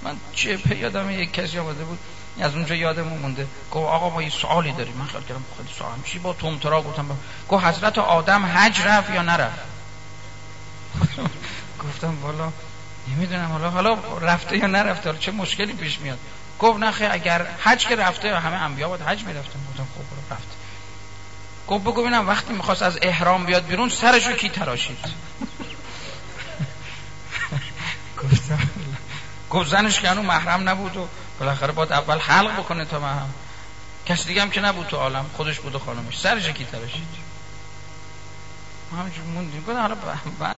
من جبهه یادم یک کسی آمده بود از اونجا یادمون مونده، گفت آقا ما یه سوالی داریم. من خیال کردم خیلی سوال چی با تومترا گفتم. گفت حضرت آدم حج رفت یا نرفت؟ گفتم والا نمیدونم حالا رفته یا نرفته، چه مشکلی پیش میاد. گفت نه خیر اگر حج که رفته همه انبیا باید حج میرفتن. گفتم خب رفته. گفت بگو ببینم وقتی میخواست از احرام بیاد بیرون سرشو کی تراشید؟ گفت زنش که هنوز محرم نبود و بالاخره باید اول حلق بکنه تا محرم، کسی دیگه هم که نبود تو عالم، خودش بود و خانمش، سرش کی تراشید؟ همینجور موندیم. گفتم حالا